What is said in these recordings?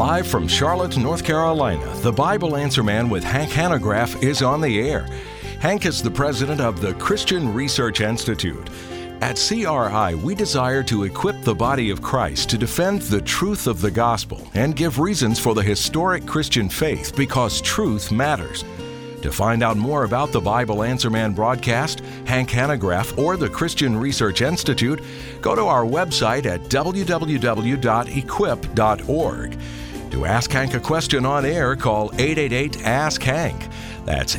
Live from Charlotte, North Carolina, the Bible Answer Man with Hank Hanegraaff is on the air. Hank is the president of the Christian Research Institute. At CRI, we desire to equip the body of Christ to defend the truth of the gospel and give reasons for the historic Christian faith because truth matters. To find out more about the Bible Answer Man broadcast, Hank Hanegraaff, or the Christian Research Institute, go to our website at www.equip.org. To ask Hank a question on air, call 888-ASK-HANK. That's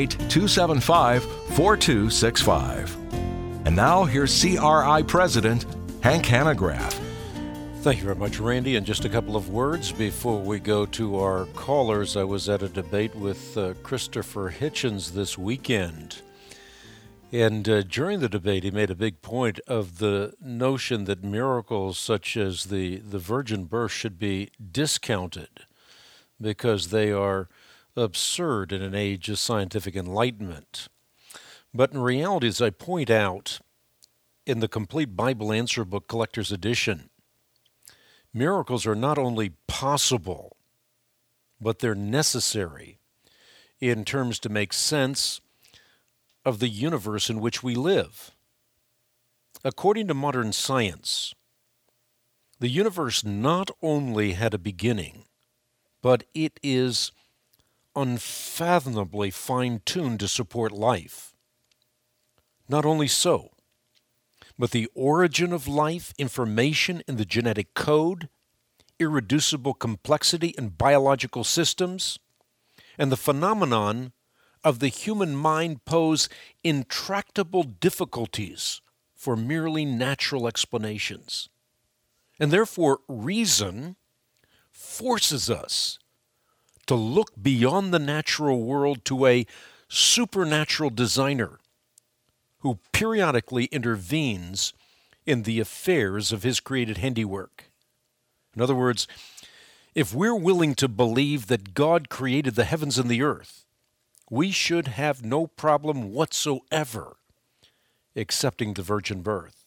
888-275-4265. And now, here's CRI President Hank Hanegraaff. Thank you very much, Randy. And just a couple of words before we go to our callers. I was at a debate with Christopher Hitchens this weekend. And during the debate, he made a big point of the notion that miracles such as the virgin birth should be discounted because they are absurd in an age of scientific enlightenment. But in reality, as I point out in the Complete Bible Answer Book Collector's Edition, miracles are not only possible, but they're necessary in terms to make sense of the universe in which we live. According to modern science, the universe not only had a beginning, but it is unfathomably fine-tuned to support life. Not only so, but the origin of life, information in the genetic code, irreducible complexity in biological systems, and the phenomenon of the human mind pose intractable difficulties for merely natural explanations. And therefore, reason forces us to look beyond the natural world to a supernatural designer who periodically intervenes in the affairs of his created handiwork. In other words, if we're willing to believe that God created the heavens and the earth, we should have no problem whatsoever accepting the virgin birth.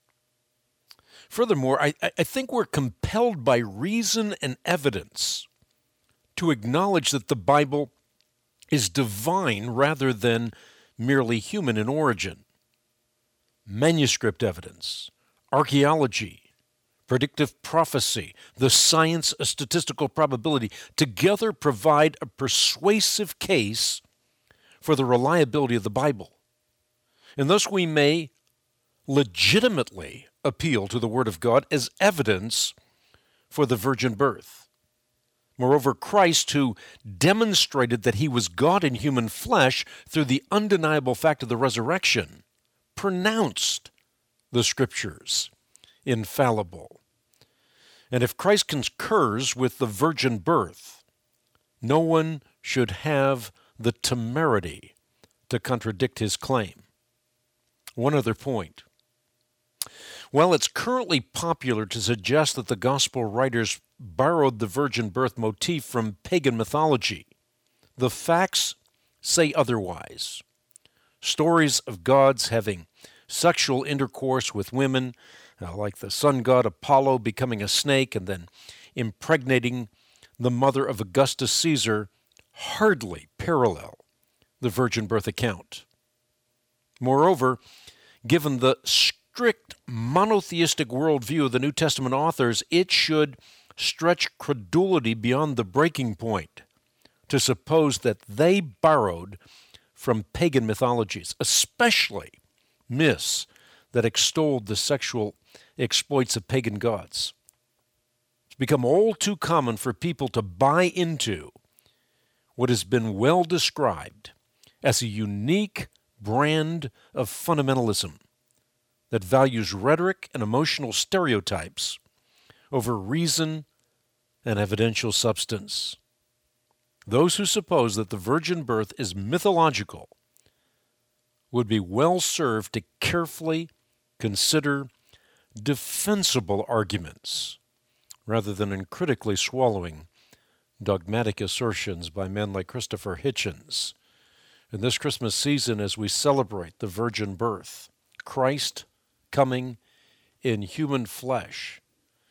Furthermore, I think we're compelled by reason and evidence to acknowledge that the Bible is divine rather than merely human in origin. Manuscript evidence, archaeology, predictive prophecy, the science of statistical probability together provide a persuasive case for the reliability of the Bible. And thus we may legitimately appeal to the Word of God as evidence for the virgin birth. Moreover, Christ, who demonstrated that he was God in human flesh through the undeniable fact of the resurrection, pronounced the Scriptures infallible. And if Christ concurs with the virgin birth, no one should have the temerity to contradict his claim. One other point. While it's currently popular to suggest that the gospel writers borrowed the virgin birth motif from pagan mythology, the facts say otherwise. Stories of gods having sexual intercourse with women, like the sun god Apollo becoming a snake and then impregnating the mother of Augustus Caesar, hardly parallel the virgin birth account. Moreover, given the strict monotheistic worldview of the New Testament authors, it should stretch credulity beyond the breaking point to suppose that they borrowed from pagan mythologies, especially myths that extolled the sexual exploits of pagan gods. It's become all too common for people to buy into what has been well described as a unique brand of fundamentalism that values rhetoric and emotional stereotypes over reason and evidential substance. Those who suppose that the virgin birth is mythological would be well served to carefully consider defensible arguments rather than uncritically swallowing dogmatic assertions by men like Christopher Hitchens. In this Christmas season, as we celebrate the virgin birth, Christ coming in human flesh,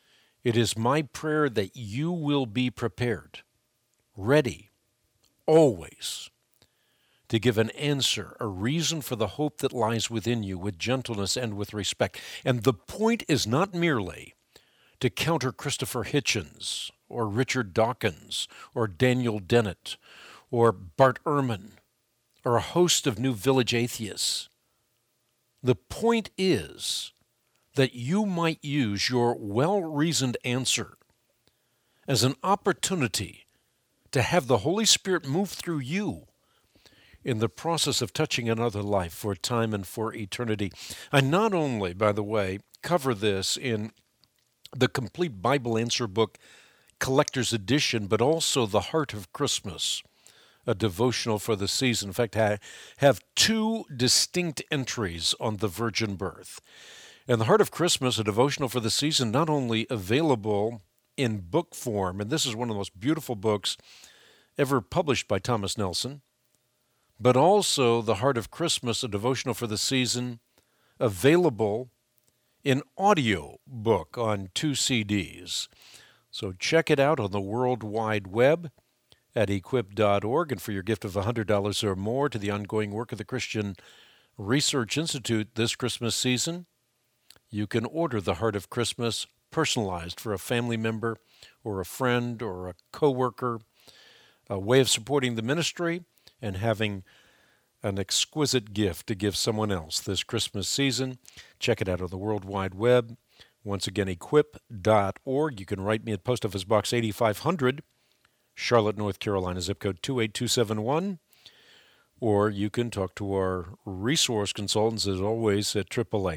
It is my prayer that you will be prepared, ready, always, to give an answer, a reason for the hope that lies within you with gentleness and with respect. And the point is not merely to counter Christopher Hitchens or Richard Dawkins or Daniel Dennett or Bart Ehrman or a host of New Village atheists. The point is that you might use your well-reasoned answer as an opportunity to have the Holy Spirit move through you in the process of touching another life for time and for eternity. I not only, by the way, cover this in the Complete Bible Answer Book Collector's Edition, but also The Heart of Christmas, a devotional for the season. In fact, I have two distinct entries on the virgin birth. And The Heart of Christmas, a devotional for the season, not only available in book form, and this is one of the most beautiful books ever published by Thomas Nelson, but also The Heart of Christmas, a devotional for the season, available in audio book on 2 CDs. So check it out on the World Wide Web at equip.org. And for your gift of $100 or more to the ongoing work of the Christian Research Institute this Christmas season, you can order The Heart of Christmas personalized for a family member or a friend or a coworker, a way of supporting the ministry and having an exquisite gift to give someone else this Christmas season. Check it out on the World Wide Web. Once again, equip.org. You can write me at Post Office Box 8500, Charlotte, North Carolina, zip code 28271. Or you can talk to our resource consultants, as always, at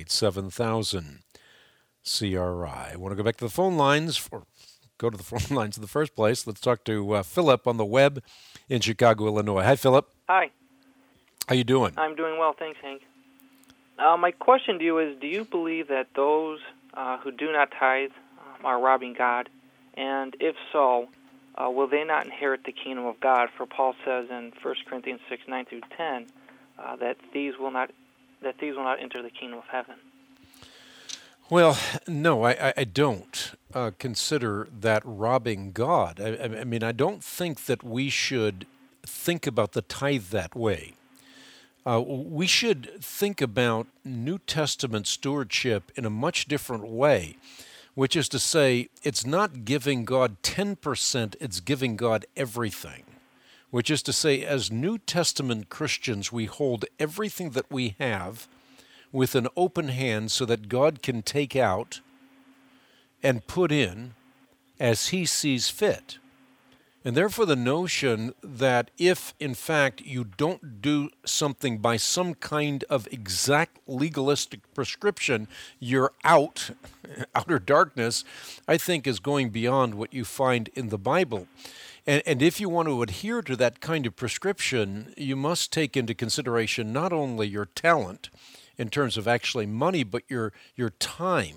888-7000-CRI. I want to go back to the phone lines, or go to the phone lines in the first place. Let's talk to Philip on the web in Chicago, Illinois. Hi, Philip. Hi. How you doing? I'm doing well, thanks, Hank. My question to you is, do you believe that those who do not tithe are robbing God? And if so, will they not inherit the kingdom of God? For Paul says in 1 Corinthians 6, 9 through 10, that these will not enter the kingdom of heaven. Well, no, I don't consider that robbing God. I mean, I don't think that we should think about the tithe that way. We should think about New Testament stewardship in a much different way, which is to say, it's not giving God 10%, it's giving God everything. Which is to say, as New Testament Christians, we hold everything that we have with an open hand so that God can take out and put in as He sees fit. And therefore the notion that if, in fact, you don't do something by some kind of exact legalistic prescription, you're out, outer darkness, I think is going beyond what you find in the Bible. And if you want to adhere to that kind of prescription, you must take into consideration not only your talent in terms of actually money, but your time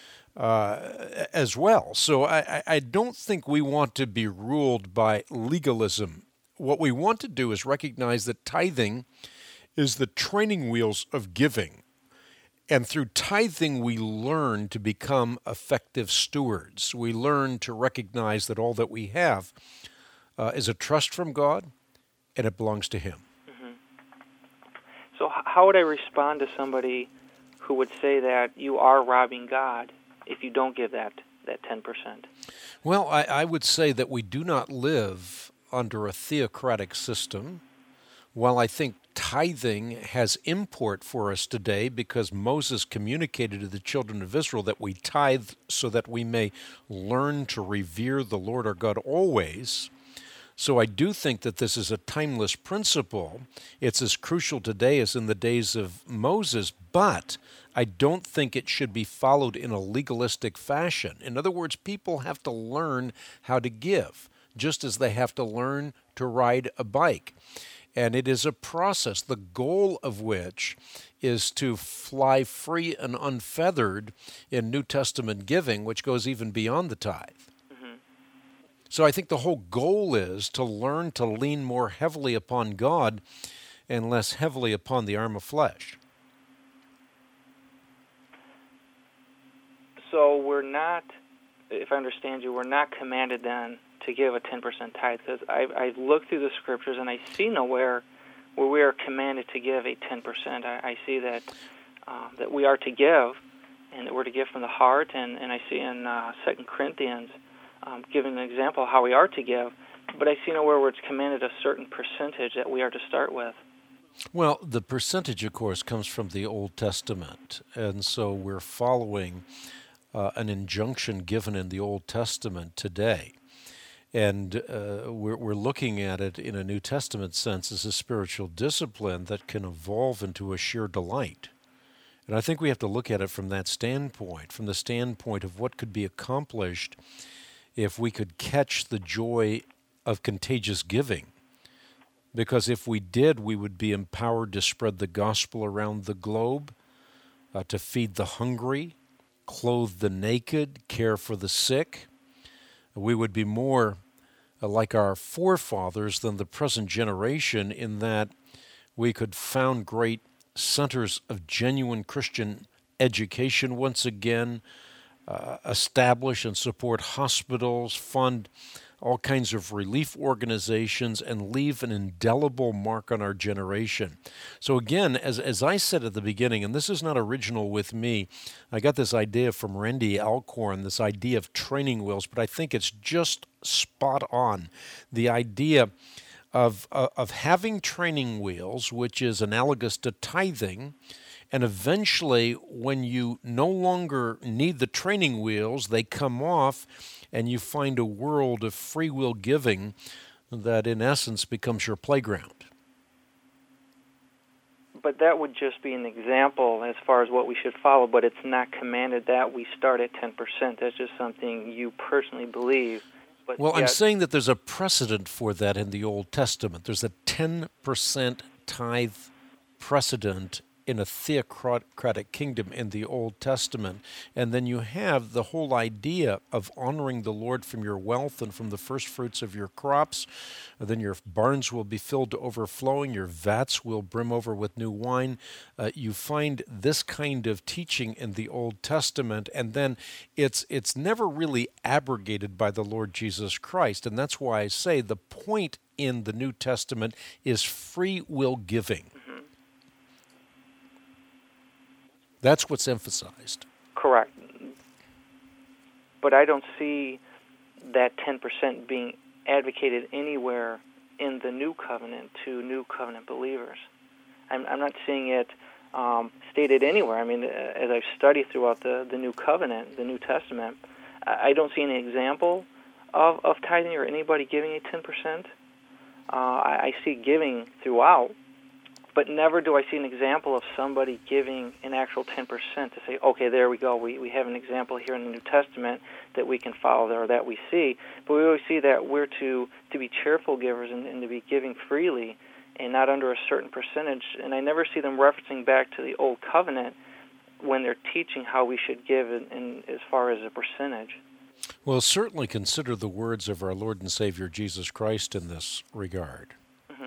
as well. So I don't think we want to be ruled by legalism. What we want to do is recognize that tithing is the training wheels of giving. And through tithing, we learn to become effective stewards. We learn to recognize that all that we have is a trust from God, and it belongs to Him. Mm-hmm. So how would I respond to somebody who would say that you are robbing God if you don't give that 10%? Well, I would say that we do not live under a theocratic system. While I think tithing has import for us today because Moses communicated to the children of Israel that we tithe so that we may learn to revere the Lord our God always. So I do think that this is a timeless principle. It's as crucial today as in the days of Moses, but I don't think it should be followed in a legalistic fashion. In other words, people have to learn how to give, just as they have to learn to ride a bike. And it is a process, the goal of which is to fly free and unfeathered in New Testament giving, which goes even beyond the tithe. So I think the whole goal is to learn to lean more heavily upon God and less heavily upon the arm of flesh. So we're not, if I understand you, we're not commanded then to give a 10% tithe, because I've looked through the scriptures and I see nowhere where we are commanded to give a 10%. I see that that we are to give, and that we're to give from the heart, and I see in 2 Corinthians giving an example of how we are to give, but I see nowhere where it's commanded a certain percentage that we are to start with. Well, the percentage, of course, comes from the Old Testament, and so we're following an injunction given in the Old Testament today. And we're looking at it in a New Testament sense as a spiritual discipline that can evolve into a sheer delight. And I think we have to look at it from that standpoint, from the standpoint of what could be accomplished if we could catch the joy of contagious giving. Because if we did, we would be empowered to spread the gospel around the globe, to feed the hungry, clothe the naked, care for the sick. We would be more like our forefathers than the present generation, in that we could found great centers of genuine Christian education once again, establish and support hospitals, fund all kinds of relief organizations, and leave an indelible mark on our generation. So again, as I said at the beginning, and this is not original with me, I got this idea from Randy Alcorn, this idea of training wheels, but I think it's just spot on. The idea of having training wheels, which is analogous to tithing, and eventually when you no longer need the training wheels, they come off, and you find a world of free will giving that in essence becomes your playground. But that would just be an example as far as what we should follow, but it's not commanded that we start at 10%. That's just something you personally believe. But well, I'm saying that there's a precedent for that in the Old Testament. There's a 10% tithe precedent in a theocratic kingdom in the Old Testament. And then you have the whole idea of honoring the Lord from your wealth and from the first fruits of your crops. And then your barns will be filled to overflowing, your vats will brim over with new wine. You find this kind of teaching in the Old Testament, and then it's never really abrogated by the Lord Jesus Christ. And that's why I say the point in the New Testament is free will giving. That's what's emphasized. Correct. But I don't see that 10% being advocated anywhere in the New Covenant to New Covenant believers. I'm not seeing it stated anywhere. I mean, as I've studied throughout the New Covenant, the New Testament, I don't see any example of tithing or anybody giving a 10%. I see giving throughout, but never do I see an example of somebody giving an actual 10% to say, okay, there we go. We have an example here in the New Testament that we can follow there, or that we see. But we always see that we're to be cheerful givers and to be giving freely and not under a certain percentage. And I never see them referencing back to the Old Covenant when they're teaching how we should give in as far as a percentage. Well, certainly consider the words of our Lord and Savior Jesus Christ in this regard.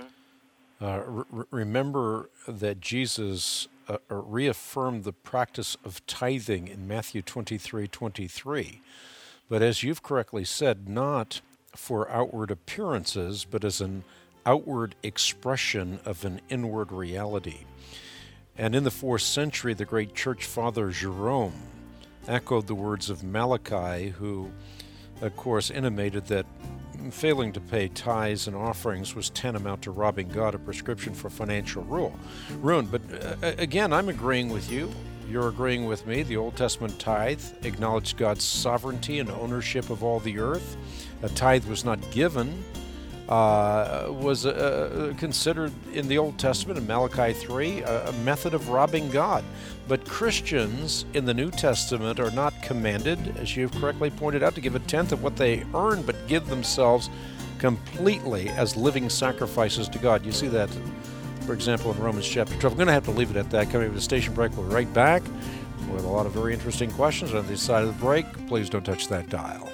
Remember that Jesus reaffirmed the practice of tithing in Matthew 23:23. But as you've correctly said, not for outward appearances, but as an outward expression of an inward reality. And in the 4th century, the great church father Jerome echoed the words of Malachi, who, of course, intimated that failing to pay tithes and offerings was tantamount to robbing God, a prescription for financial ruin. But again, I'm agreeing with you. You're agreeing with me. The Old Testament tithe acknowledged God's sovereignty and ownership of all the earth. A tithe was not given, was considered in the Old Testament, in Malachi 3, a method of robbing God. But Christians in the New Testament are not commanded, as you've correctly pointed out, to give a tenth of what they earn, but give themselves completely as living sacrifices to God. You see that, for example, in Romans chapter 12. I'm going to have to leave it at that. Coming to the station break, we'll be right back with a lot of very interesting questions on the side of the break. Please don't touch that dial.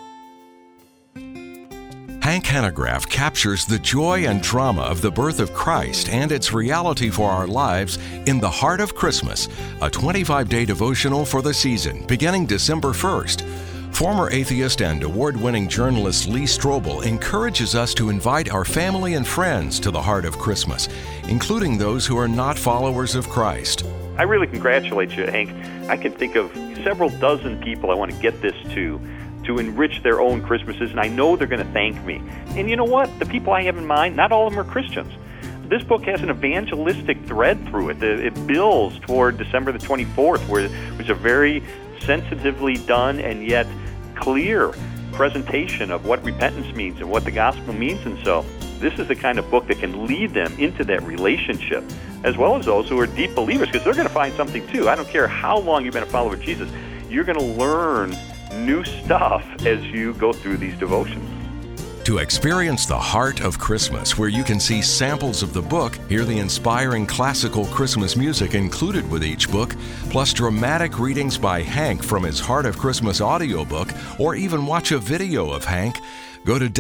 Hank Hanegraaff captures the joy and drama of the birth of Christ and its reality for our lives in the Heart of Christmas, a 25-day devotional for the season beginning December 1st. Former atheist and award-winning journalist Lee Strobel encourages us to invite our family and friends to the heart of Christmas, including those who are not followers of Christ. I really congratulate you, Hank. I can think of several dozen people I want to get this to enrich their own Christmases, and I know they're going to thank me. And you know what? The people I have in mind, not all of them are Christians. This book has an evangelistic thread through it. It builds toward December the 24th, which is a very sensitively done and yet clear presentation of what repentance means and what the gospel means. And so this is the kind of book that can lead them into that relationship, as well as those who are deep believers, because they're going to find something too. I don't care how long you've been a follower of Jesus. You're going to learn new stuff as you go through these devotions. To experience the heart of Christmas, where you can see samples of the book, hear the inspiring classical Christmas music included with each book, plus dramatic readings by Hank from his Heart of Christmas audiobook, or even watch a video of Hank, go to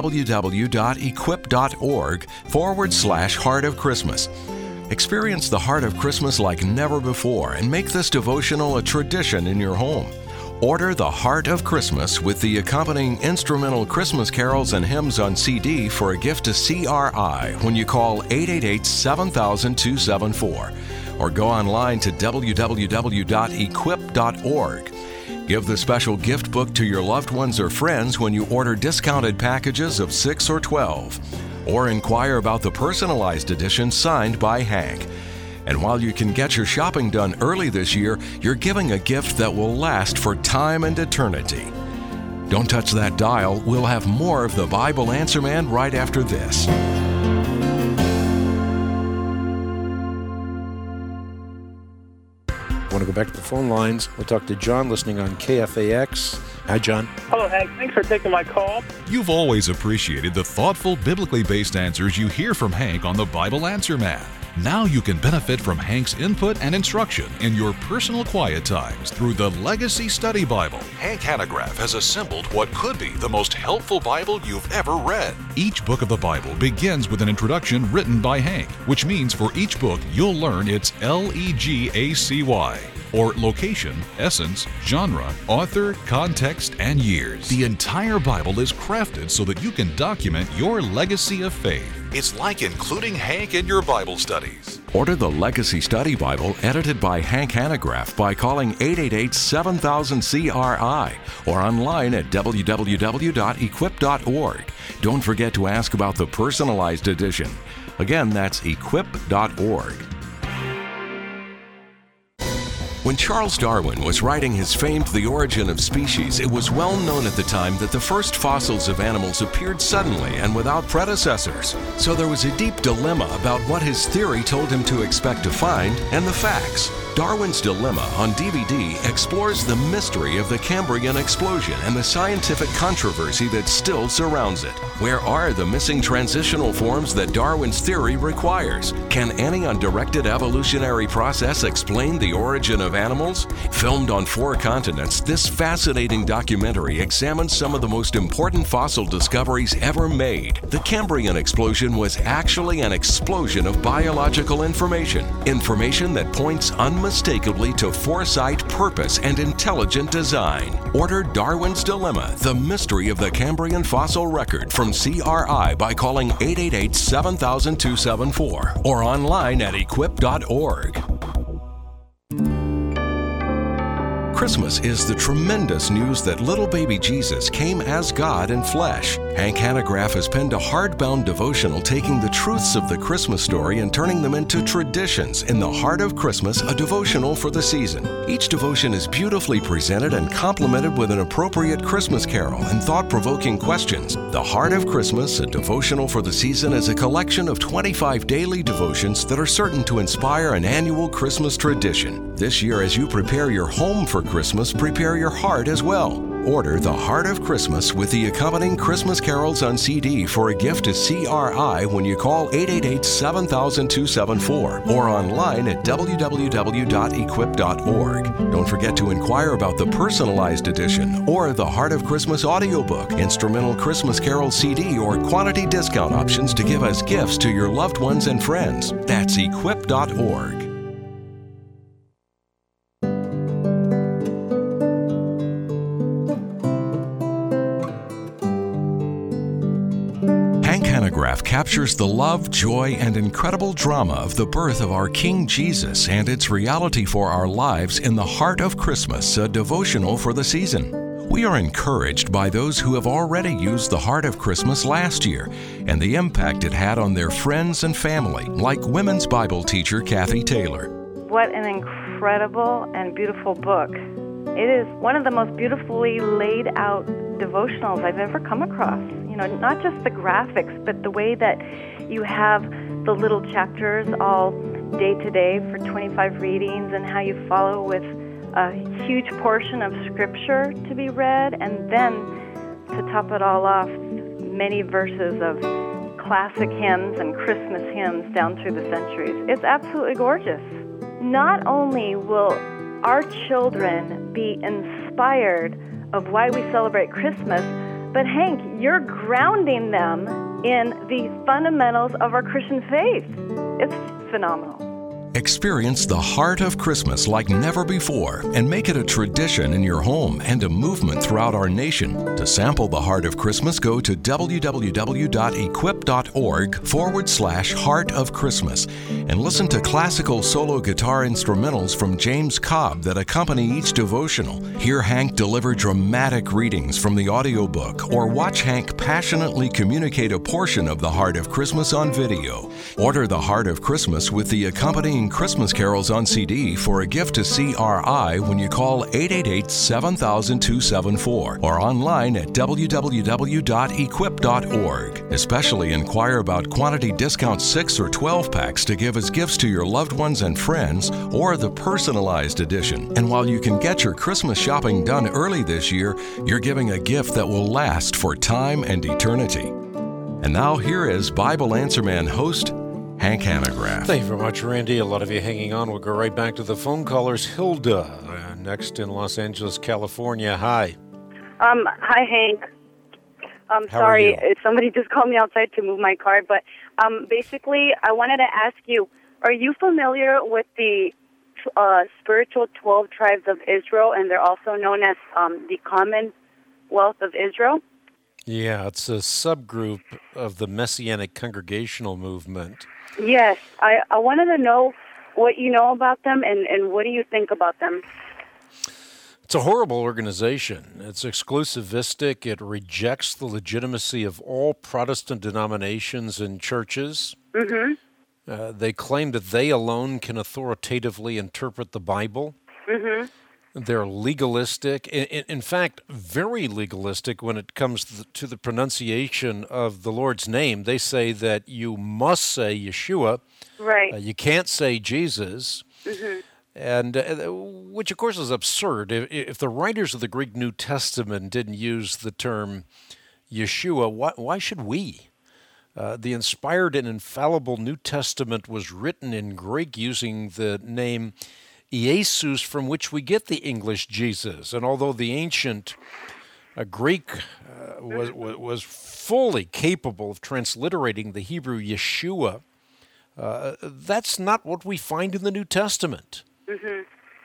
www.equip.org/Heart of Christmas. Experience the Heart of Christmas like never before and make this devotional a tradition in your home. Order The Heart of Christmas with the accompanying instrumental Christmas carols and hymns on CD for a gift to CRI when you call 888-7000-274 or go online to www.equip.org. Give the special gift book to your loved ones or friends when you order discounted packages of 6 or 12, or inquire about the personalized edition signed by Hank. And while you can get your shopping done early this year, you're giving a gift that will last for time and eternity. Don't touch that dial. We'll have more of the Bible Answer Man right after this. I want to go back to the phone lines. We'll talk to John listening on KFAX. Hi, John. Hello, Hank. Thanks for taking my call. You've always appreciated the thoughtful, biblically based answers you hear from Hank on the Bible Answer Man. Now you can benefit from Hank's input and instruction in your personal quiet times through the Legacy Study Bible. Hank Hanegraaff has assembled what could be the most helpful Bible you've ever read. Each book of the Bible begins with an introduction written by Hank, which means for each book you'll learn its LEGACY, or location, essence, genre, author, context, and years. The entire Bible is crafted so that you can document your legacy of faith. It's like including Hank in your Bible studies. Order the Legacy Study Bible edited by Hank Hanegraaff by calling 888-7000-CRI or online at www.equip.org. Don't forget to ask about the personalized edition. Again, that's equip.org. When Charles Darwin was writing his famed The Origin of Species, it was well known at the time that the first fossils of animals appeared suddenly and without predecessors. So there was a deep dilemma about what his theory told him to expect to find and the facts. Darwin's Dilemma on DVD explores the mystery of the Cambrian explosion and the scientific controversy that still surrounds it. Where are the missing transitional forms that Darwin's theory requires? Can any undirected evolutionary process explain the origin of animals? Filmed on 4 continents, this fascinating documentary examines some of the most important fossil discoveries ever made. The Cambrian explosion was actually an explosion of biological information that points unmistakably to foresight, purpose, and intelligent design. Order Darwin's Dilemma, The Mystery of the Cambrian Fossil Record from CRI by calling 888-7000-274 or online at equip.org. Christmas is the tremendous news that little baby Jesus came as God in flesh. Hank Hanegraaff has penned a hardbound devotional taking the truths of the Christmas story and turning them into traditions in the Heart of Christmas, a devotional for the season. Each devotion is beautifully presented and complemented with an appropriate Christmas carol and thought-provoking questions. The Heart of Christmas, a devotional for the season, is a collection of 25 daily devotions that are certain to inspire an annual Christmas tradition. This year, as you prepare your home for Christmas, prepare your heart as well. Order The Heart of Christmas with the accompanying Christmas carols on CD for a gift to CRI when you call 888-7000-274 or online at www.equip.org. Don't forget to inquire about the personalized edition or the Heart of Christmas audiobook, instrumental Christmas carol CD, or quantity discount options to give as gifts to your loved ones and friends. That's equip.org. Hank-Hanograph captures the love, joy, and incredible drama of the birth of our King Jesus and its reality for our lives in the Heart of Christmas, a devotional for the season. We are encouraged by those who have already used the Heart of Christmas last year and the impact it had on their friends and family, like women's Bible teacher Kathy Taylor. What an incredible and beautiful book. It is one of the most beautifully laid out devotionals I've ever come across. You know, not just the graphics, but the way that you have the little chapters all day to day for 25 readings, and how you follow with a huge portion of scripture to be read, and then to top it all off, many verses of classic hymns and Christmas hymns down through the centuries. It's absolutely gorgeous. Not only will our children be inspired of why we celebrate Christmas, but Hank, you're grounding them in the fundamentals of our Christian faith. It's phenomenal. Experience the Heart of Christmas like never before and make it a tradition in your home and a movement throughout our nation. To sample the Heart of Christmas, go to www.equip.org/Heart of Christmas and listen to classical solo guitar instrumentals from James Cobb that accompany each devotional. Hear Hank deliver dramatic readings from the audiobook, or watch Hank passionately communicate a portion of the Heart of Christmas on video. Order the Heart of Christmas with the accompanying Christmas carols on CD for a gift to CRI when you call 888-7000-274 or online at www.equip.org. Especially inquire about quantity discount 6 or 12 packs to give as gifts to your loved ones and friends, or the personalized edition. And while you can get your Christmas shopping done early this year, you're giving a gift that will last for time and eternity. And now here is Bible Answer Man host Hank-Hanograph. Thank you very much, Randy. A lot of you hanging on. We'll go right back to the phone callers. Hilda, next in Los Angeles, California. Hi. Hi, Hank. Sorry, somebody just called me outside to move my car, but basically, I wanted to ask you, are you familiar with the spiritual 12 tribes of Israel, and they're also known as the Commonwealth of Israel? Yeah, it's a subgroup of the Messianic Congregational Movement. Yes, I wanted to know what you know about them, and what do you think about them? It's a horrible organization. It's exclusivistic. It rejects the legitimacy of all Protestant denominations and churches. Mm-hmm. They claim that they alone can authoritatively interpret the Bible. Mm-hmm. They're legalistic, in fact, very legalistic when it comes to the pronunciation of the Lord's name. They say that you must say Yeshua. Right. You can't say Jesus. Mm-hmm. And which, of course, is absurd. If the writers of the Greek New Testament didn't use the term Yeshua, why should we? The inspired and infallible New Testament was written in Greek using the name Jesus, from which we get the English Jesus. And although the ancient Greek was fully capable of transliterating the Hebrew Yeshua, that's not what we find in the New Testament. Mm-hmm.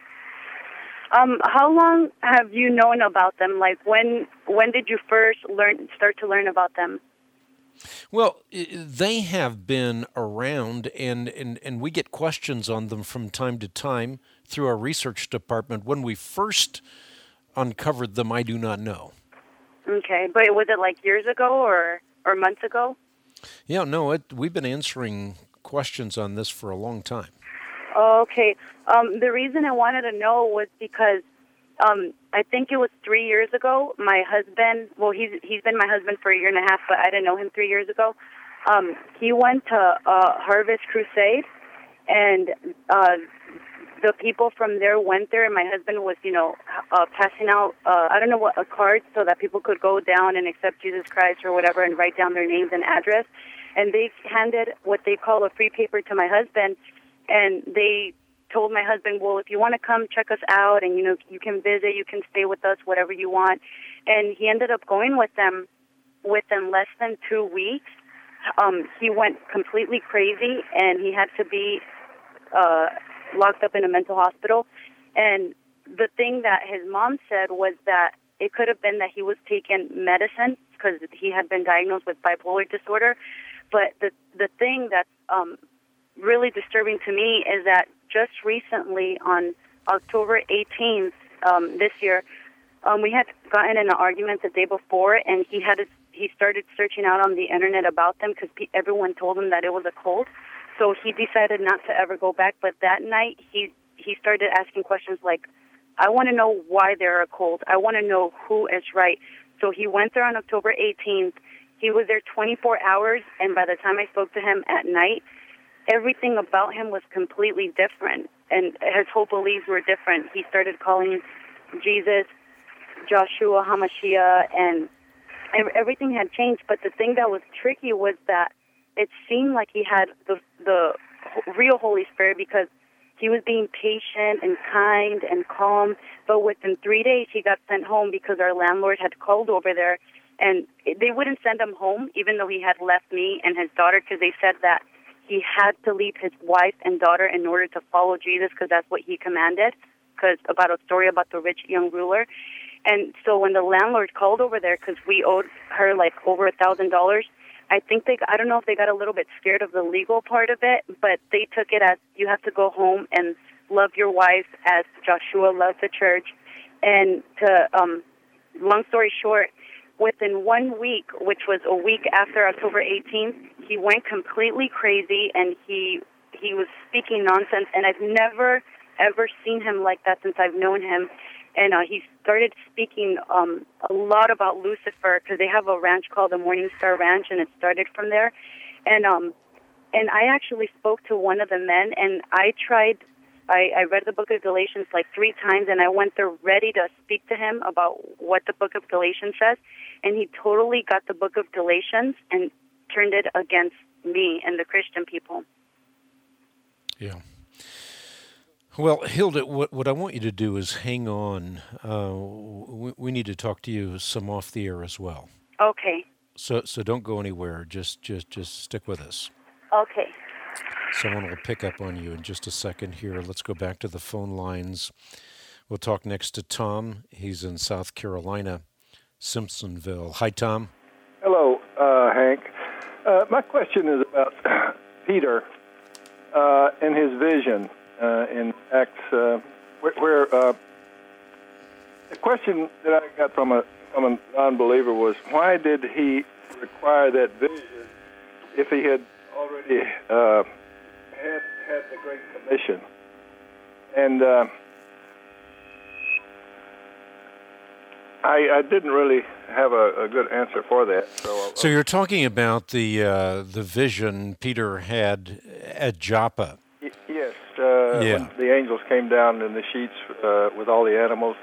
How long have you known about them? Like, when did you first start to learn about them? Well, they have been around, and we get questions on them from time to time through our research department. When we first uncovered them, I do not know. Okay, but was it like years ago or months ago? Yeah, no, we've been answering questions on this for a long time. Okay. The reason I wanted to know was because I think it was 3 years ago. My husband, well, he's been my husband for a year and a half, but I didn't know him 3 years ago. He went to Harvest Crusade, and the people from there went there, and my husband was, passing out, a card so that people could go down and accept Jesus Christ or whatever and write down their names and address. And they handed what they call a free paper to my husband, and they told my husband, well, if you want to come check us out and, you can visit, you can stay with us, whatever you want. And he ended up going with them within less than 2 weeks. He went completely crazy, and he had to be locked up in a mental hospital. And the thing that his mom said was that it could have been that he was taking medicine because he had been diagnosed with bipolar disorder. But the thing that's really disturbing to me is that just recently on October 18th this year, we had gotten in an argument the day before, and he started searching out on the internet about them because everyone told him that it was a cult. So he decided not to ever go back. But that night, he started asking questions like, I want to know why they're a cult. I want to know who is right. So he went there on October 18th. He was there 24 hours, and by the time I spoke to him at night, everything about him was completely different, and his whole beliefs were different. He started calling Jesus Joshua HaMashiach, and everything had changed. But the thing that was tricky was that it seemed like he had the real Holy Spirit, because he was being patient and kind and calm. But within 3 days, he got sent home because our landlord had called over there, and they wouldn't send him home, even though he had left me and his daughter, because they said that he had to leave his wife and daughter in order to follow Jesus, because that's what he commanded, because about a story about the rich young ruler. And so when the landlord called over there, because we owed her like over $1,000, I don't know if they got a little bit scared of the legal part of it, but they took it as you have to go home and love your wife as Joshua loved the church. And long story short, within 1 week, which was a week after October 18th, he went completely crazy, and he was speaking nonsense, and I've never, ever seen him like that since I've known him. And he started speaking a lot about Lucifer, because they have a ranch called the Morning Star Ranch, and it started from there. And I actually spoke to one of the men, and I read the book of Galatians like 3 times, and I went there ready to speak to him about what the book of Galatians says, and he totally got the book of Galatians and turned it against me and the Christian people. Yeah. Well, Hilda, what I want you to do is hang on. We need to talk to you some off the air as well. Okay. So don't go anywhere. Just stick with us. Okay. Someone will pick up on you in just a second here. Let's go back to the phone lines. We'll talk next to Tom. He's in South Carolina, Simpsonville. Hi, Tom. Hello, Hank. My question is about Peter and his vision in Acts, where the question that I got from a non-believer was, why did he require that vision if he had already had the Great Commission? And I didn't really have a good answer for that. So you're talking about the vision Peter had at Joppa. Yes. When the angels came down in the sheets with all the animals.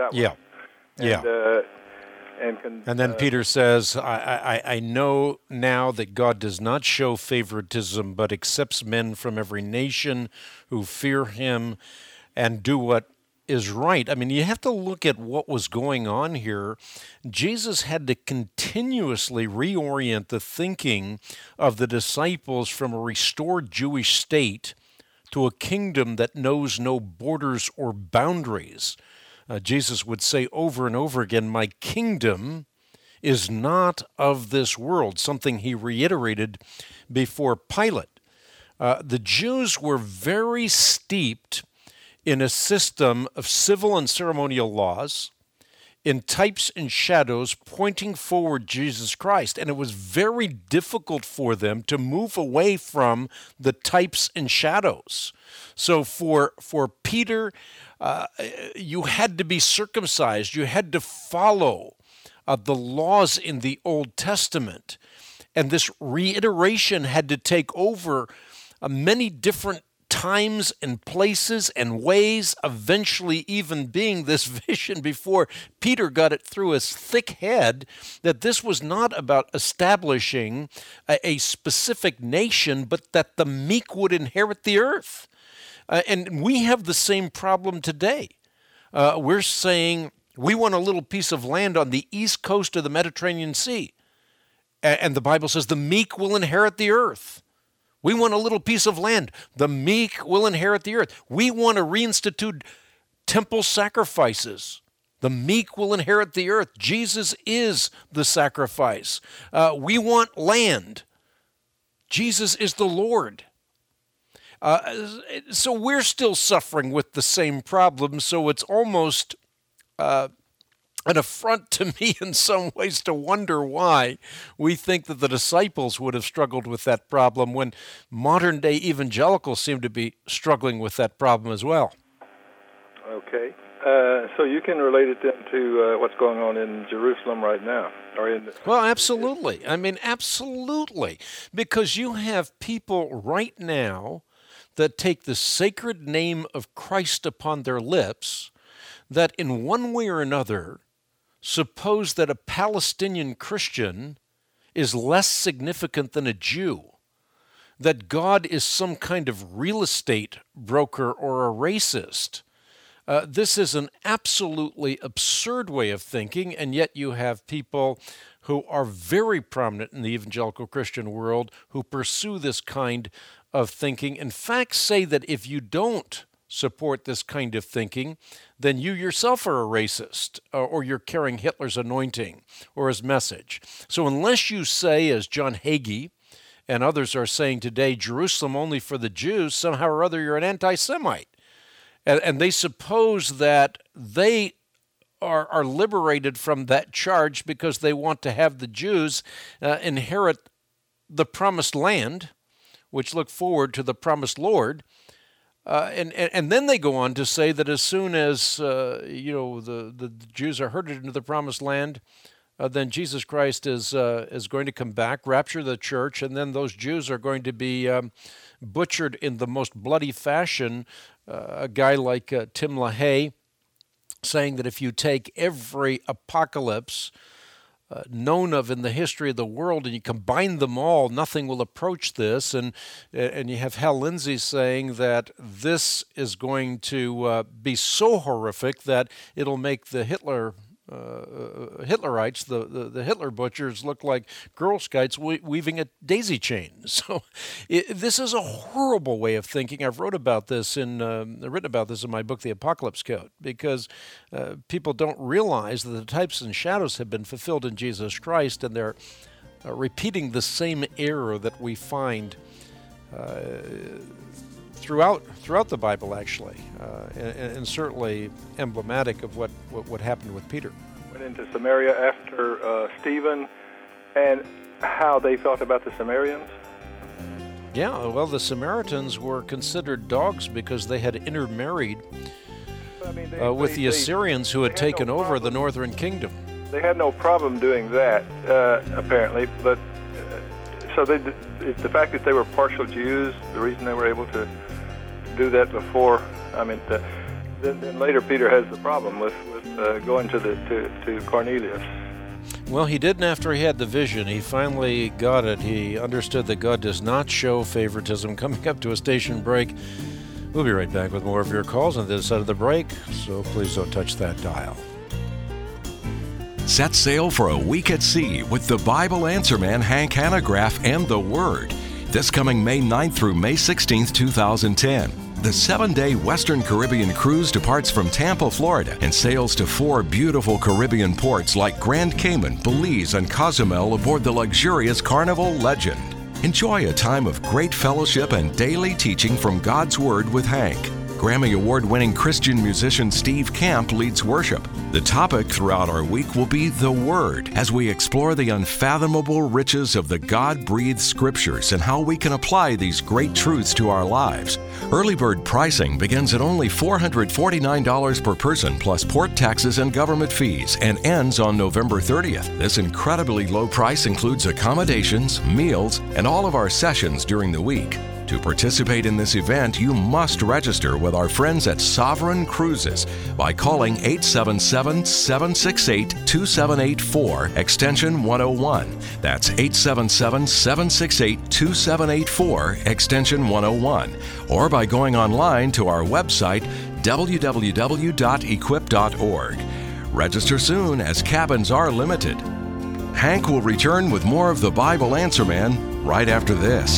And then Peter says, I know now that God does not show favoritism, but accepts men from every nation who fear him and do what is right. I mean, you have to look at what was going on here. Jesus had to continuously reorient the thinking of the disciples from a restored Jewish state to a kingdom that knows no borders or boundaries. Jesus would say over and over again, my kingdom is not of this world, something he reiterated before Pilate. The Jews were very steeped in a system of civil and ceremonial laws, in types and shadows pointing forward Jesus Christ. And it was very difficult for them to move away from the types and shadows. So for Peter, you had to be circumcised. You had to follow the laws in the Old Testament. And this reiteration had to take over many different times and places and ways, eventually even being this vision before Peter got it through his thick head that this was not about establishing a specific nation, but that the meek would inherit the earth. And we have the same problem today. We're saying we want a little piece of land on the east coast of the Mediterranean Sea. And the Bible says the meek will inherit the earth. We want a little piece of land. The meek will inherit the earth. We want to reinstitute temple sacrifices. The meek will inherit the earth. Jesus is the sacrifice. We want land. Jesus is the Lord. So we're still suffering with the same problem, so it's almost an affront to me in some ways to wonder why we think that the disciples would have struggled with that problem when modern-day evangelicals seem to be struggling with that problem as well. Okay. So you can relate it then to what's going on in Jerusalem right now? Well, absolutely. I mean, absolutely. Because you have people right now that take the sacred name of Christ upon their lips that in one way or another suppose that a Palestinian Christian is less significant than a Jew, that God is some kind of real estate broker or a racist. This is an absolutely absurd way of thinking, and yet you have people who are very prominent in the evangelical Christian world who pursue this kind of thinking. In fact, say that if you don't support this kind of thinking, then you yourself are a racist, or you're carrying Hitler's anointing or his message. So unless you say, as John Hagee and others are saying today, Jerusalem only for the Jews, somehow or other you're an anti-Semite. And they suppose that they are liberated from that charge because they want to have the Jews inherit the promised land, which look forward to the promised Lord. And then they go on to say that as soon as the Jews are herded into the promised land, then Jesus Christ is going to come back, rapture the church, and then those Jews are going to be butchered in the most bloody fashion. A guy like Tim LaHaye saying that if you take every apocalypse known of in the history of the world and you combine them all, nothing will approach this. And you have Hal Lindsey saying that this is going to be so horrific that it'll make the Hitlerites, the Hitler butchers, look like Girl Scouts weaving a daisy chain. So this is a horrible way of thinking. I've written about this in my book, The Apocalypse Code, because people don't realize that the types and shadows have been fulfilled in Jesus Christ, and they're repeating the same error that we find throughout the Bible, actually, and certainly emblematic of what happened with Peter. Went into Samaria after Stephen, and how they felt about the Samaritans? Yeah, well, the Samaritans were considered dogs because they had intermarried with the Assyrians who had taken over the northern kingdom. They had no problem doing that, apparently, but so it's the fact that they were partial Jews, the reason they were able to do that before. I mean, then later Peter has the problem with going to Cornelius. Well, he didn't after he had the vision. He finally got it. He understood that God does not show favoritism. Coming up to a station break, we'll be right back with more of your calls on the other side of the break, so please don't touch that dial. Set sail for a week at sea with the Bible Answer Man, Hank Hanegraaff, and the Word. This coming May 9th through May 16th, 2010. The 7-day Western Caribbean cruise departs from Tampa, Florida, and sails to 4 beautiful Caribbean ports like Grand Cayman, Belize, and Cozumel aboard the luxurious Carnival Legend. Enjoy a time of great fellowship and daily teaching from God's Word with Hank. Grammy Award-winning Christian musician Steve Camp leads worship. The topic throughout our week will be the Word, as we explore the unfathomable riches of the God-breathed Scriptures and how we can apply these great truths to our lives. Early bird pricing begins at only $449 per person plus port taxes and government fees and ends on November 30th. This incredibly low price includes accommodations, meals, and all of our sessions during the week. To participate in this event, you must register with our friends at Sovereign Cruises by calling 877-768-2784, extension 101. That's 877-768-2784, extension 101. Or by going online to our website, www.equip.org. Register soon, as cabins are limited. Hank will return with more of the Bible Answer Man right after this.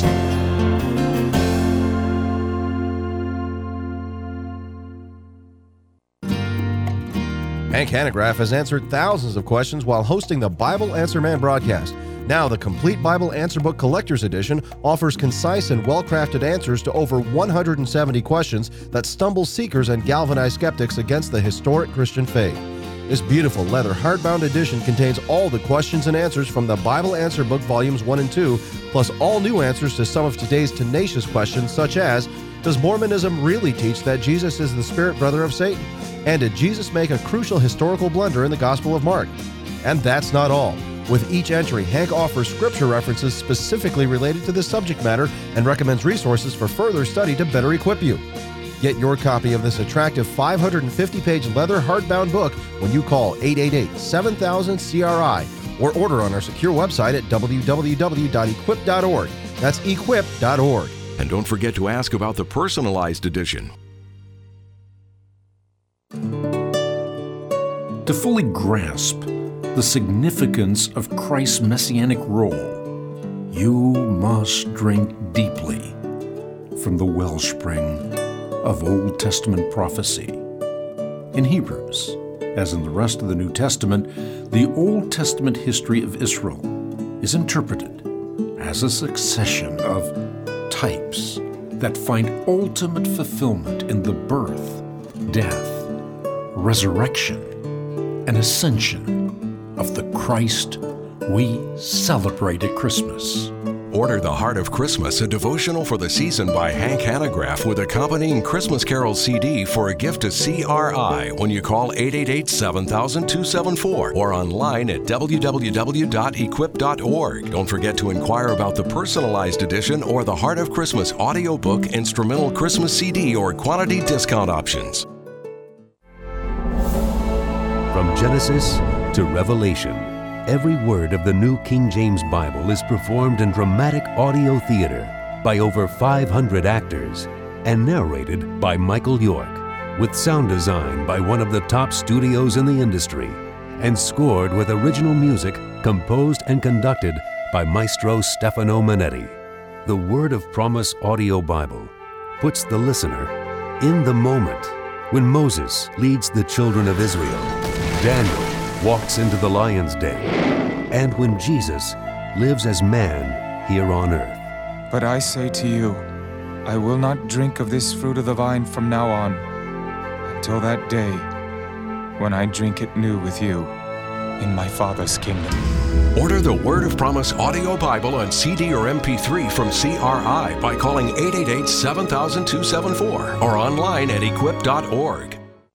Hank Hanegraaff has answered thousands of questions while hosting the Bible Answer Man broadcast. Now, the Complete Bible Answer Book Collector's Edition offers concise and well-crafted answers to over 170 questions that stumble seekers and galvanize skeptics against the historic Christian faith. This beautiful leather hardbound edition contains all the questions and answers from the Bible Answer Book Volumes 1 and 2, plus all new answers to some of today's tenacious questions such as, does Mormonism really teach that Jesus is the spirit brother of Satan? And did Jesus make a crucial historical blunder in the Gospel of Mark? And that's not all. With each entry, Hank offers scripture references specifically related to this subject matter and recommends resources for further study to better equip you. Get your copy of this attractive 550-page leather hardbound book when you call 888-7000-CRI or order on our secure website at www.equip.org. That's equip.org. And don't forget to ask about the personalized edition. To fully grasp the significance of Christ's messianic role, you must drink deeply from the wellspring of Old Testament prophecy. In Hebrews, as in the rest of the New Testament, the Old Testament history of Israel is interpreted as a succession of types that find ultimate fulfillment in the birth, death, resurrection, and ascension of the Christ we celebrate at Christmas. Order The Heart of Christmas, a devotional for the season by Hank Hanegraaff with accompanying Christmas Carol CD for a gift to CRI when you call 888-7000-274 or online at www.equip.org. Don't forget to inquire about the personalized edition or the Heart of Christmas audiobook, instrumental Christmas CD, or quantity discount options. From Genesis to Revelation, every word of the New King James Bible is performed in dramatic audio theater by over 500 actors and narrated by Michael York, with sound design by one of the top studios in the industry, and scored with original music composed and conducted by Maestro Stefano Manetti. The Word of Promise audio Bible puts the listener in the moment when Moses leads the children of Israel, Daniel walks into the lion's den, and when Jesus lives as man here on earth. But I say to you, I will not drink of this fruit of the vine from now on, until that day when I drink it new with you in my Father's kingdom. Order the Word of Promise audio Bible on CD or MP3 from CRI by calling 888-7000-274 or online at equip.org.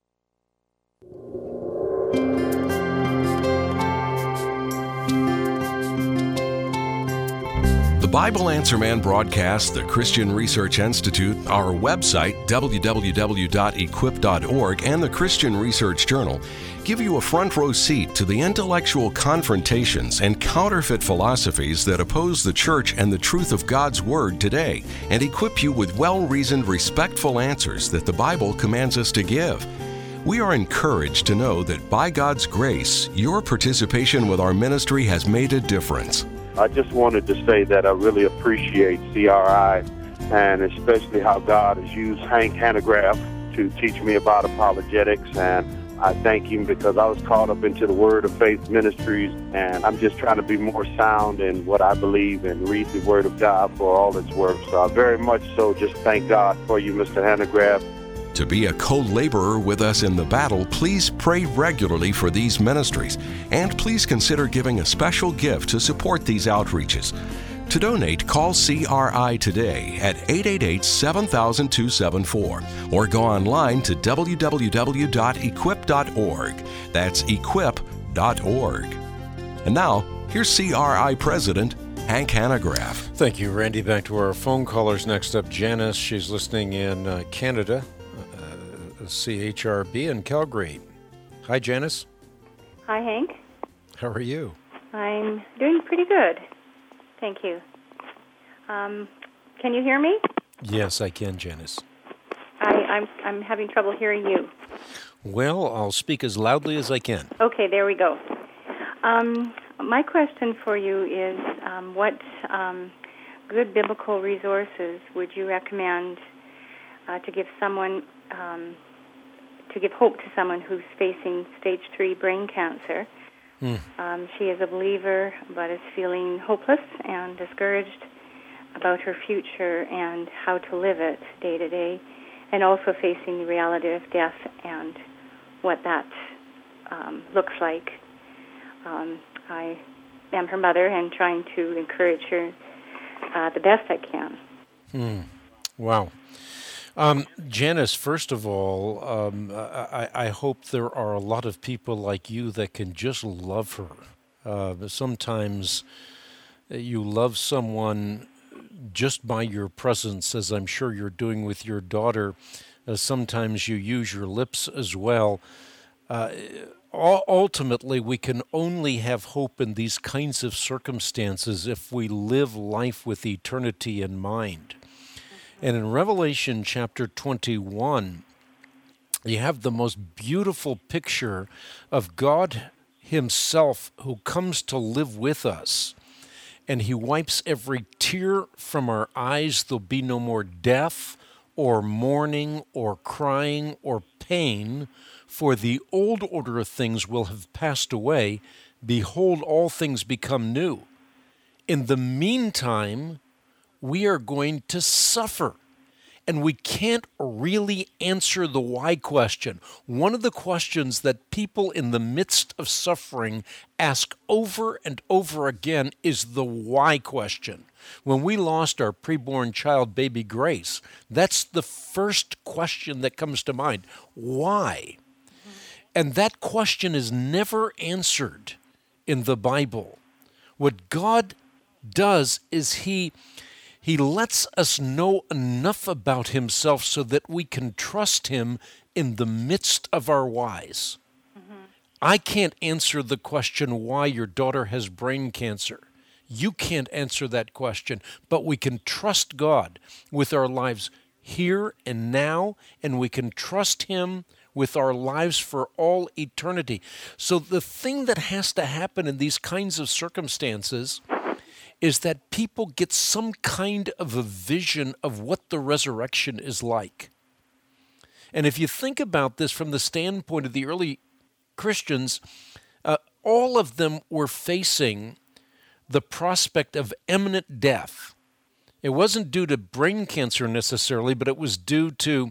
The Bible Answer Man broadcast, the Christian Research Institute, our website, www.equip.org, and the Christian Research Journal give you a front row seat to the intellectual confrontations and counterfeit philosophies that oppose the church and the truth of God's Word today, and equip you with well-reasoned, respectful answers that the Bible commands us to give. We are encouraged to know that by God's grace, your participation with our ministry has made a difference. I just wanted to say that I really appreciate CRI, and especially how God has used Hank Hanegraaff to teach me about apologetics, and I thank him because I was caught up into the Word of Faith Ministries, and I'm just trying to be more sound in what I believe and read the Word of God for all its worth. So I very much so just thank God for you, Mr. Hanegraaff. To be a co-laborer with us in the battle, please pray regularly for these ministries, and please consider giving a special gift to support these outreaches. To donate, call CRI today at 888-7000-274 or go online to www.equip.org. That's equip.org. And now, here's CRI President Hank Hanegraaff. Thank you, Randy. Back to our phone callers. Next up, Janice. She's listening in Canada, CHRB in Calgary. Hi, Janice. Hi, Hank. How are you? I'm doing pretty good. Thank you. Can you hear me? Yes, I can, Janice. I'm having trouble hearing you. Well, I'll speak as loudly as I can. Okay, there we go. My question for you is, what good biblical resources would you recommend to give someone, to give hope to someone who's facing stage 3 brain cancer? She is a believer, but is feeling hopeless and discouraged about her future and how to live it day to day, and also facing the reality of death and what that looks like. I am her mother and trying to encourage her the best I can. Wow. Janice, first of all, I hope there are a lot of people like you that can just love her. Sometimes you love someone just by your presence, as I'm sure you're doing with your daughter. Sometimes you use your lips as well. Ultimately, we can only have hope in these kinds of circumstances if we live life with eternity in mind. And in Revelation chapter 21, you have the most beautiful picture of God himself who comes to live with us. And he wipes every tear from our eyes. There'll be no more death or mourning or crying or pain, for the old order of things will have passed away. Behold, all things become new. In the meantime, we are going to suffer. And we can't really answer the why question. One of the questions that people in the midst of suffering ask over and over again is the why question. When we lost our preborn child, baby Grace, that's the first question that comes to mind. Why? And that question is never answered in the Bible. What God does is He lets us know enough about himself so that we can trust him in the midst of our whys. I can't answer the question why your daughter has brain cancer. You can't answer that question, but we can trust God with our lives here and now, and we can trust him with our lives for all eternity. So the thing that has to happen in these kinds of circumstances is that people get some kind of a vision of what the resurrection is like. And if you think about this from the standpoint of the early Christians, all of them were facing the prospect of imminent death. It wasn't due to brain cancer necessarily, but it was due to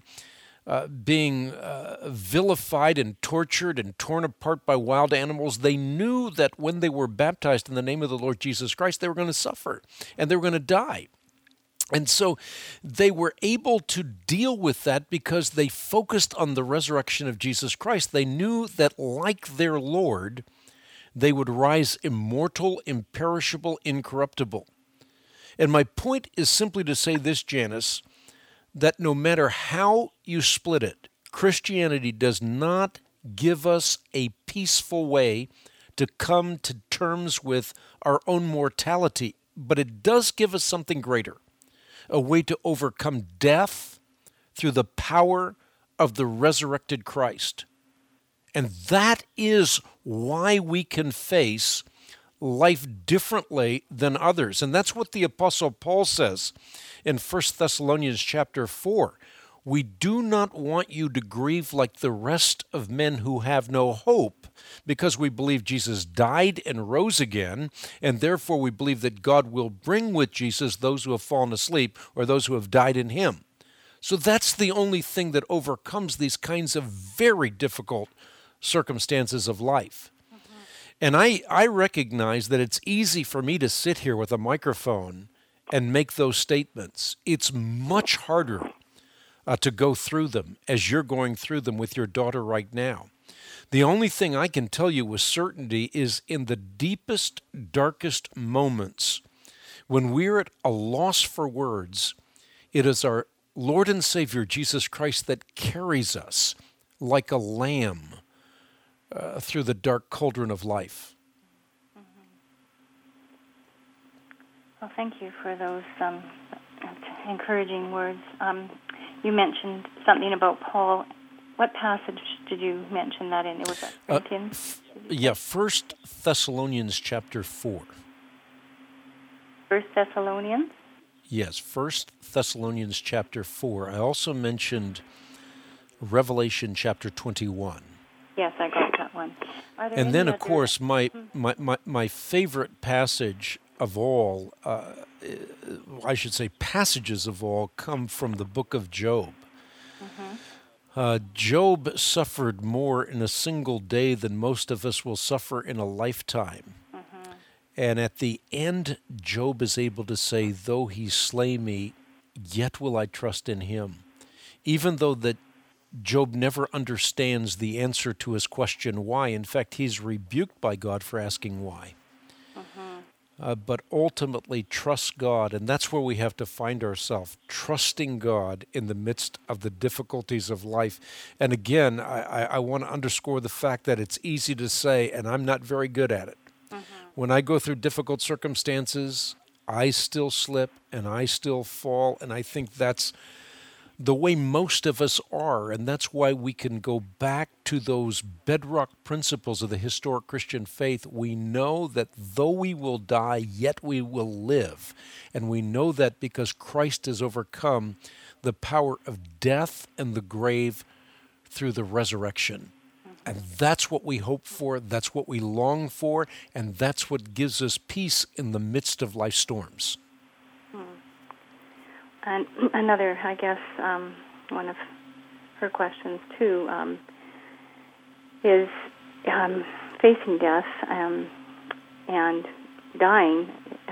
being vilified and tortured and torn apart by wild animals. They knew that when they were baptized in the name of the Lord Jesus Christ, they were going to suffer and they were going to die. And so they were able to deal with that because they focused on the resurrection of Jesus Christ. They knew that like their Lord, they would rise immortal, imperishable, incorruptible. And my point is simply to say this, Janice, that no matter how you split it, Christianity does not give us a peaceful way to come to terms with our own mortality, but it does give us something greater, a way to overcome death through the power of the resurrected Christ. And that is why we can face life differently than others. And that's what the Apostle Paul says in 1 Thessalonians chapter 4. We do not want you to grieve like the rest of men who have no hope, because we believe Jesus died and rose again, and therefore we believe that God will bring with Jesus those who have fallen asleep or those who have died in him. So that's the only thing that overcomes these kinds of very difficult circumstances of life. And I recognize that it's easy for me to sit here with a microphone and make those statements. It's much harder to go through them as you're going through them with your daughter right now. The only thing I can tell you with certainty is in the deepest, darkest moments, when we're at a loss for words, it is our Lord and Savior, Jesus Christ, that carries us like a lamb through the dark cauldron of life. Well, thank you for those encouraging words. You mentioned something about Paul. What passage did you mention that in? It was Corinthians? 1 Thessalonians chapter 4. 1 Thessalonians? Yes, 1 Thessalonians chapter 4. I also mentioned Revelation chapter 21. Yes, I got that one. Are there And any then, of other- course, my favorite passage of all, I should say passages of all, come from the book of Job. Job suffered more in a single day than most of us will suffer in a lifetime. And at the end, Job is able to say, though he slay me, yet will I trust in him. Even though that Job never understands the answer to his question, why. In fact, he's rebuked by God for asking why. But ultimately trust God, and that's where we have to find ourselves, trusting God in the midst of the difficulties of life. And again, I want to underscore the fact that it's easy to say, and I'm not very good at it. When I go through difficult circumstances, I still slip and I still fall, and I think that's the way most of us are, and that's why we can go back to those bedrock principles of the historic Christian faith. We know that though we will die, yet we will live. And we know that because Christ has overcome the power of death and the grave through the resurrection. And that's what we hope for, that's what we long for, and that's what gives us peace in the midst of life's storms. And another, I guess, one of her questions, too, is facing death and dying,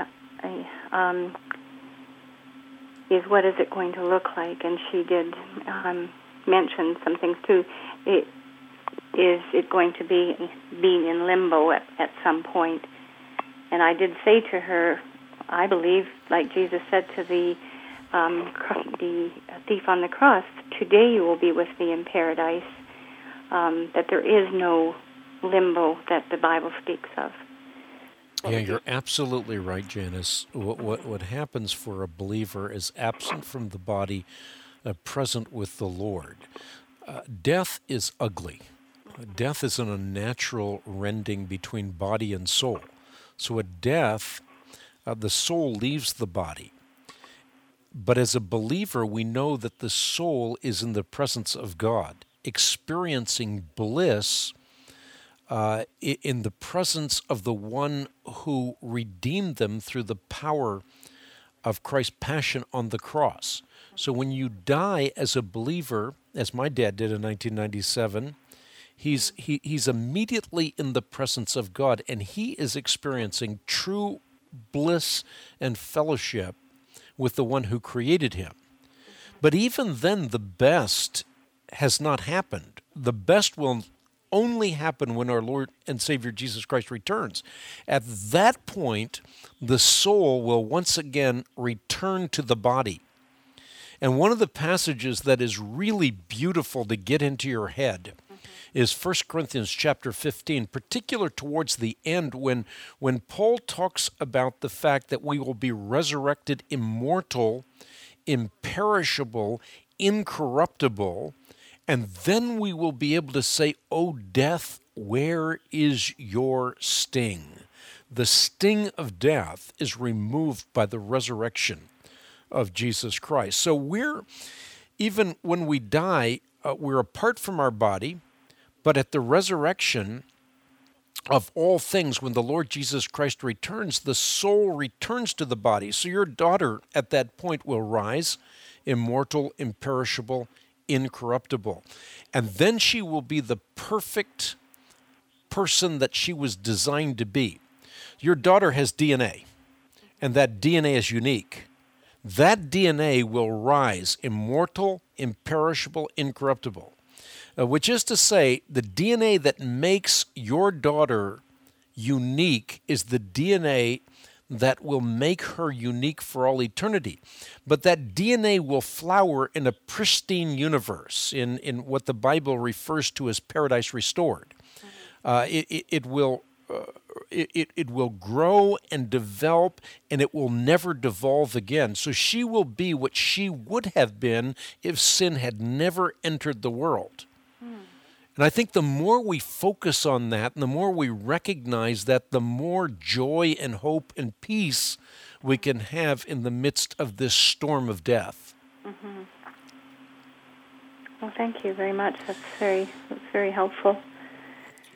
is what is it going to look like? And she did mention some things, too. Is it going to be being in limbo at some point? And I did say to her, I believe, like Jesus said to the thief on the cross, today you will be with me in paradise, that there is no limbo that the Bible speaks of. Yeah, you're absolutely right, Janice. What happens for a believer is absent from the body, present with the Lord. Death is ugly. Death is an unnatural rending between body and soul. So at death, the soul leaves the body. But as a believer, we know that the soul is in the presence of God, experiencing bliss in the presence of the one who redeemed them through the power of Christ's passion on the cross. So when you die as a believer, as my dad did in 1997, he's immediately in the presence of God, and he is experiencing true bliss and fellowship with the one who created him. But even then, the best has not happened. The best will only happen when our Lord and Savior Jesus Christ returns. At that point, the soul will once again return to the body. And one of the passages that is really beautiful to get into your head is 1 Corinthians chapter 15, particular towards the end when Paul talks about the fact that we will be resurrected immortal, imperishable, incorruptible, and then we will be able to say, "O death, where is your sting?" The sting of death is removed by the resurrection of Jesus Christ. So even when we die, we're apart from our body, but at the resurrection of all things, when the Lord Jesus Christ returns, the soul returns to the body. So your daughter at that point will rise, immortal, imperishable, incorruptible. And then she will be the perfect person that she was designed to be. Your daughter has DNA, and that DNA is unique. That DNA will rise, immortal, imperishable, incorruptible. Which is to say, the DNA that makes your daughter unique is the DNA that will make her unique for all eternity. But that DNA will flower in a pristine universe, in what the Bible refers to as paradise restored. It will grow and develop, and it will never devolve again. So she will be what she would have been if sin had never entered the world. And I think the more we focus on that, and the more we recognize that, the more joy and hope and peace we can have in the midst of this storm of death. Well, thank you very much. That's very helpful.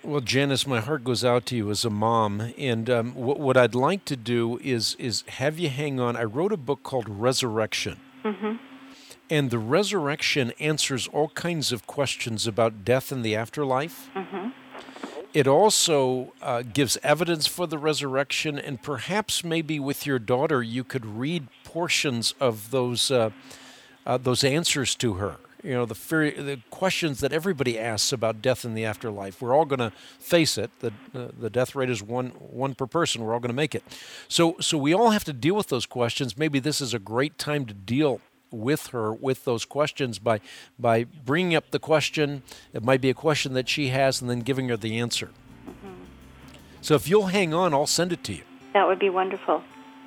Well, Janice, my heart goes out to you as a mom, and what I'd like to do is have you hang on. I wrote a book called Resurrection, and the resurrection answers all kinds of questions about death and the afterlife. It also gives evidence for the resurrection, and perhaps maybe with your daughter you could read portions of those answers to her. You know, the questions that everybody asks about death and the afterlife. We're all going to face it. The death rate is one per person. We're all going to make it. So we all have to deal with those questions. Maybe this is a great time to deal with her with those questions by bringing up the question. It might be a question that she has, and then giving her the answer. So if you'll hang on, I'll send it to you. That would be wonderful.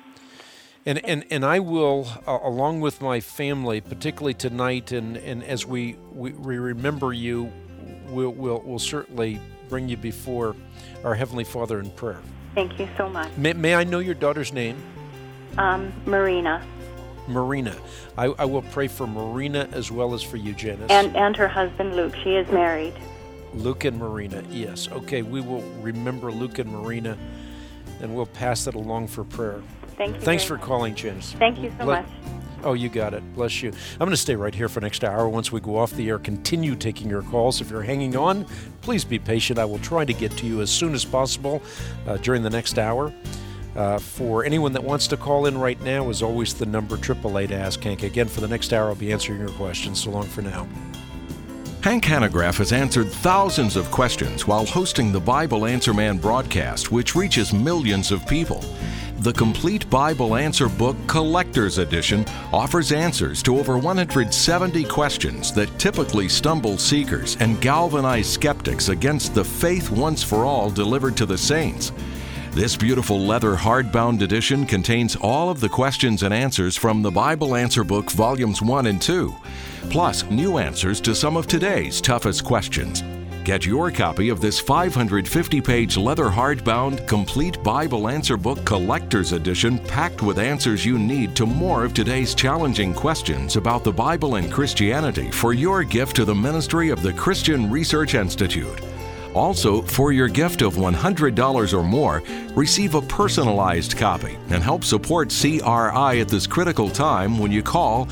And I will, along with my family, particularly tonight, and as we remember you, we'll certainly bring you before our Heavenly Father in prayer. Thank you so much. May I know your daughter's name? Marina. Marina. I will pray for Marina as well as for you, Janice. And her husband, Luke. She is married. Luke and Marina, yes. Okay, we will remember Luke and Marina, and we'll pass that along for prayer. Thank you. Thanks for calling, Janice. Thank you so much. Oh, you got it. Bless you. I'm going to stay right here for next hour. Once we go off the air, continue taking your calls. If you're hanging on, please be patient. I will try to get to you as soon as possible during the next hour. For anyone that wants to call in right now, as always, the number 888-ASK-HANK. Again, for the next hour, I'll be answering your questions. So long for now. Hank Hanegraaff has answered thousands of questions while hosting the Bible Answer Man broadcast, which reaches millions of people. The Complete Bible Answer Book Collector's Edition offers answers to over 170 questions that typically stumble seekers and galvanize skeptics against the faith once for all delivered to the saints. This beautiful leather hardbound edition contains all of the questions and answers from the Bible Answer Book Volumes 1 and 2, plus new answers to some of today's toughest questions. Get your copy of this 550-page leather hardbound Complete Bible Answer Book Collector's Edition, packed with answers you need to more of today's challenging questions about the Bible and Christianity, for your gift to the ministry of the Christian Research Institute. Also, for your gift of $100 or more, receive a personalized copy and help support CRI at this critical time when you call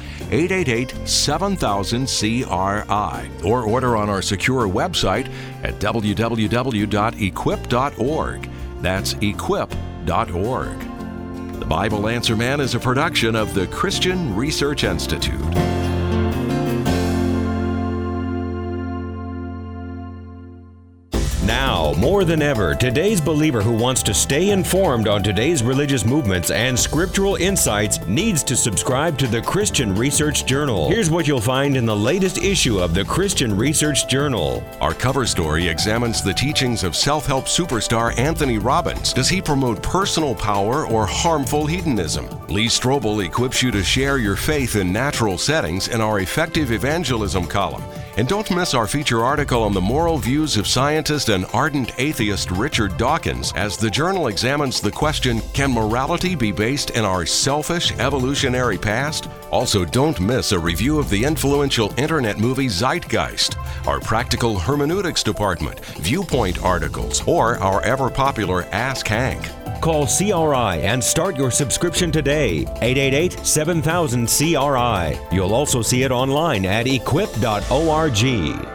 888-7000-CRI or order on our secure website at www.equip.org. That's equip.org. The Bible Answer Man is a production of the Christian Research Institute. Now, more than ever, today's believer who wants to stay informed on today's religious movements and scriptural insights needs to subscribe to the Christian Research Journal. Here's what you'll find in the latest issue of the Christian Research Journal. Our cover story examines the teachings of self-help superstar Anthony Robbins. Does he promote personal power or harmful hedonism? Lee Strobel equips you to share your faith in natural settings in our Effective Evangelism column. And don't miss our feature article on the moral views of scientist and ardent atheist Richard Dawkins, as the journal examines the question, can morality be based in our selfish evolutionary past? Also, don't miss a review of the influential internet movie Zeitgeist, our practical hermeneutics department, viewpoint articles, or our ever-popular Ask Hank. Call CRI and start your subscription today. 888-7000-CRI. You'll also see it online at equip.org.